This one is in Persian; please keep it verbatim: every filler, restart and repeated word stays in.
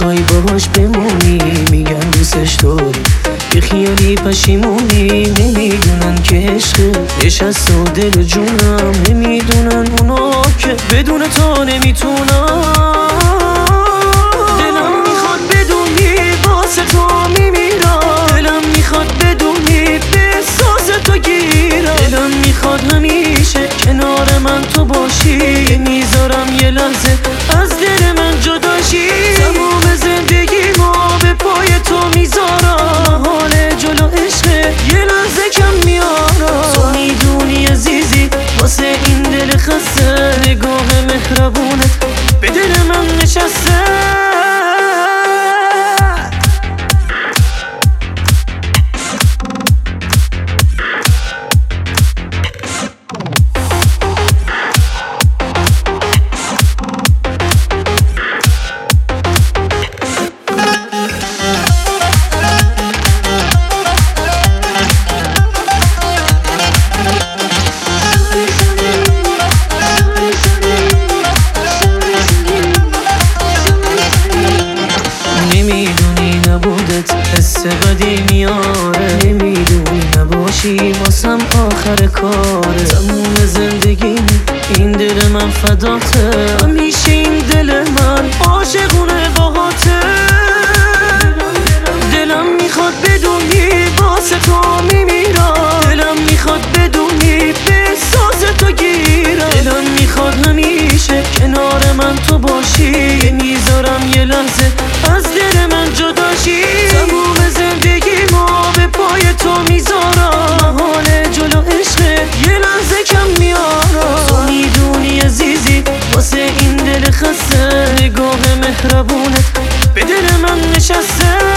میخوای باهاش بمونی میگن دوستش داری، یه خیالی پشیمونی نمیدونن که عشقه نشست و دل جونم، نمیدونن اونا که بدون تو نمیتونم. دلم میخواد بدونی واسه تو میمیرم، دلم میخواد بدونی به احساس تو گیرم، دلم میخواد همیشه کنار من تو باشی، میذارم یه لحظه از دل من جداشی. تمام زندگیمو به پای تو میذارم، حال جلو عشقه یه لحظه کم میارم. تو میدونی عزیزی واسه این دل خسته، نگاه مهربونت به دل من نشسته. نمیدونی نبودت حس بدی میاره، نمیدونی نباشی واسم آخر کاره. تموم زندگی این دل من فداته، همیشه این دل من عاشقونه باهاته. دلم میخواد بدونی واسه تو میمیرم، دلم میخواد بدونی به احساس تو گیرم، دلم میخواد همیشه کنار من تو باشی، میذارم یه لحظه از دل من جداشی. تموم زندگیمو به پای تو میذارم، حال جلو عشقه یه لحظه کم میارم. تو میدونی عزیزی واسه این دل خسته، نگاه مهربونت به دل من نشسته.